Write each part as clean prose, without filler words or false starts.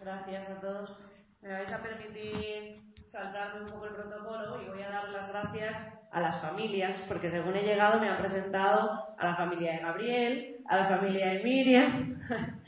gracias a todos. Me vais a permitir saltarme un poco el protocolo y voy a dar las gracias a las familias, porque según he llegado me han presentado a la familia de Gabriel, a la familia de Miriam,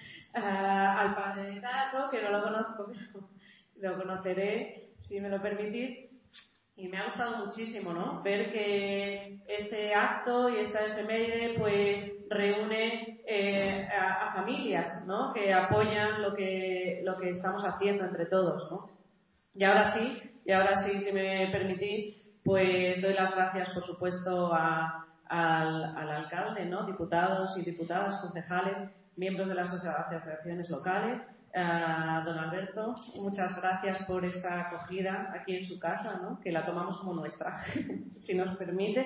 al padre de Tato, que no lo conozco, pero lo conoceré si me lo permitís. Y me ha gustado muchísimo, ¿no? Ver que este acto y esta efeméride pues reúne a familias, ¿no? Que apoyan lo que estamos haciendo entre todos, ¿no? Y ahora sí, si me permitís, pues doy las gracias, por supuesto, al alcalde, ¿no? Diputados y diputadas, concejales, miembros de las asociaciones locales. Don Alberto, muchas gracias por esta acogida aquí en su casa, ¿no? Que la tomamos como nuestra, si nos permite.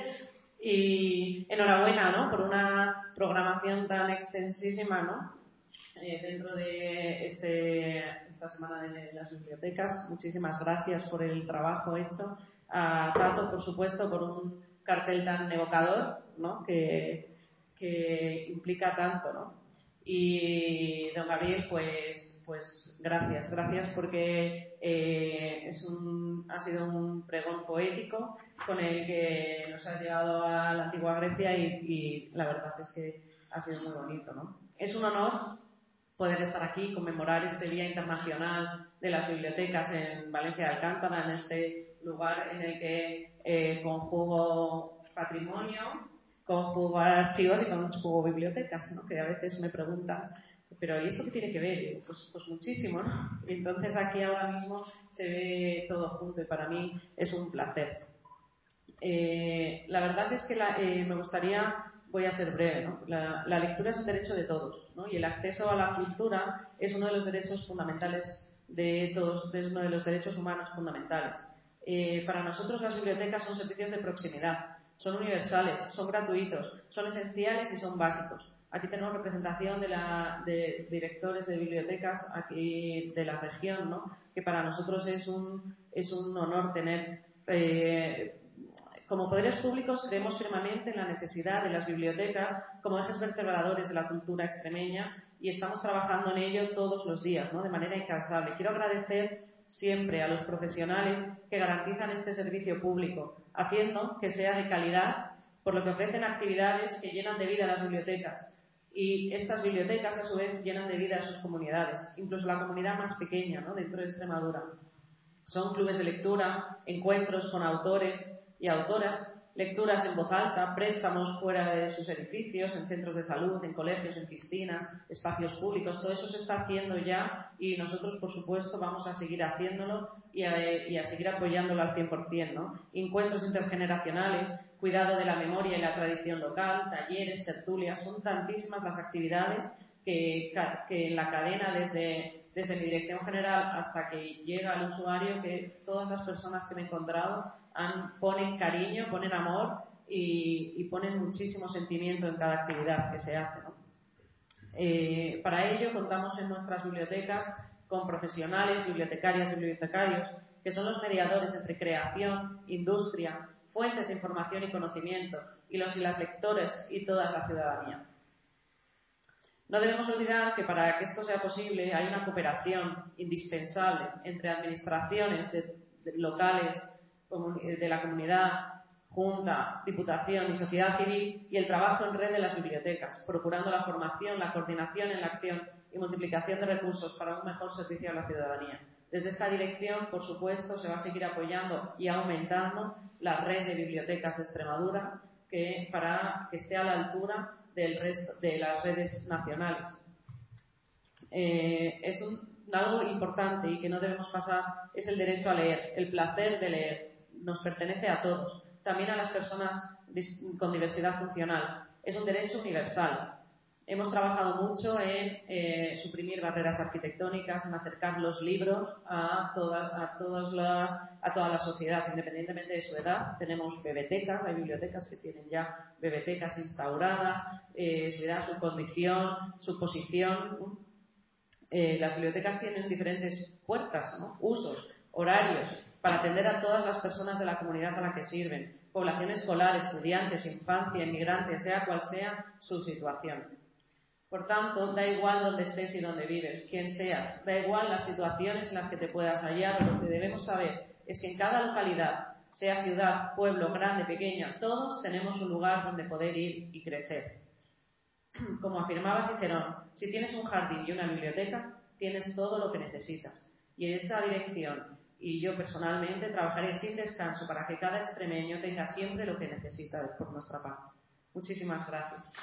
Y enhorabuena, ¿no? Por una programación tan extensísima, ¿no? Dentro de esta semana de las bibliotecas. Muchísimas gracias por el trabajo hecho. A Tato, por supuesto, por un cartel tan evocador, ¿no? Que implica tanto, ¿no? Y don Gabriel, pues gracias porque ha sido un pregón poético con el que nos has llevado a la antigua Grecia y la verdad es que ha sido muy bonito, ¿no? Es un honor poder estar aquí, conmemorar este Día Internacional de las Bibliotecas en Valencia de Alcántara, en este lugar en el que conjugo patrimonio, conjugo archivos y conjugo bibliotecas, ¿no? Que a veces me preguntan, pero ¿y esto qué tiene que ver? Pues muchísimo, ¿no? Y entonces aquí ahora mismo se ve todo junto y para mí es un placer. La verdad es que me gustaría, voy a ser breve, ¿no? La lectura es un derecho de todos, ¿no? Y el acceso a la cultura es uno de los derechos fundamentales de todos, es uno de los derechos humanos fundamentales. Para nosotros las bibliotecas son servicios de proximidad, son universales, son gratuitos, son esenciales y son básicos. Aquí tenemos representación de directores de bibliotecas aquí de la región, ¿no? Que para nosotros es un honor tener. Como poderes públicos creemos firmemente en la necesidad de las bibliotecas como ejes vertebradores de la cultura extremeña y estamos trabajando en ello todos los días, ¿no? De manera incansable. Quiero agradecer siempre a los profesionales que garantizan este servicio público, haciendo que sea de calidad, por lo que ofrecen actividades que llenan de vida a las bibliotecas. Y estas bibliotecas, a su vez, llenan de vida a sus comunidades, incluso la comunidad más pequeña, ¿no? Dentro de Extremadura. Son clubes de lectura, encuentros con autores y autoras, lecturas en voz alta, préstamos fuera de sus edificios, en centros de salud, en colegios, en piscinas, espacios públicos. Todo eso se está haciendo ya y nosotros, por supuesto, vamos a seguir haciéndolo y a seguir apoyándolo al 100%, ¿no? Encuentros intergeneracionales, cuidado de la memoria y la tradición local, talleres, tertulias, son tantísimas las actividades que en la cadena desde mi dirección general hasta que llega al usuario, que todas las personas que me he encontrado ponen cariño, ponen amor y ponen muchísimo sentimiento en cada actividad que se hace, ¿no? Para ello contamos en nuestras bibliotecas con profesionales, bibliotecarias y bibliotecarios que son los mediadores entre creación, industria, fuentes de información y conocimiento y los y las lectores y toda la ciudadanía. No debemos olvidar que para que esto sea posible hay una cooperación indispensable entre administraciones locales, de la comunidad, Junta, Diputación y sociedad civil y el trabajo en red de las bibliotecas, procurando la formación, la coordinación en la acción y multiplicación de recursos para un mejor servicio a la ciudadanía. Desde esta dirección, por supuesto, se va a seguir apoyando y aumentando la red de bibliotecas de Extremadura para que esté a la altura del resto de las redes nacionales. Algo importante y que no debemos pasar es el derecho a leer, el placer de leer. Nos pertenece a todos, también a las personas con diversidad funcional. Es un derecho universal. Hemos trabajado mucho en suprimir barreras arquitectónicas, en acercar los libros a toda la sociedad, independientemente de su edad. Tenemos bebetecas, hay bibliotecas que tienen ya bebetecas instauradas, su edad, su condición, su posición. Las bibliotecas tienen diferentes puertas, ¿no? Usos, horarios, para atender a todas las personas de la comunidad a la que sirven, población escolar, estudiantes, infancia, inmigrantes, sea cual sea su situación. Por tanto, da igual dónde estés y dónde vives, quién seas, da igual las situaciones en las que te puedas hallar, pero lo que debemos saber es que en cada localidad, sea ciudad, pueblo, grande, pequeña, todos tenemos un lugar donde poder ir y crecer. Como afirmaba Cicerón, si tienes un jardín y una biblioteca, tienes todo lo que necesitas. Y en esta dirección, y yo personalmente, trabajaré sin descanso para que cada extremeño tenga siempre lo que necesita por nuestra parte. Muchísimas gracias.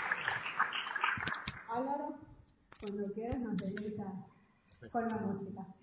Álvaro, cuando quieras nos deleitas con la música.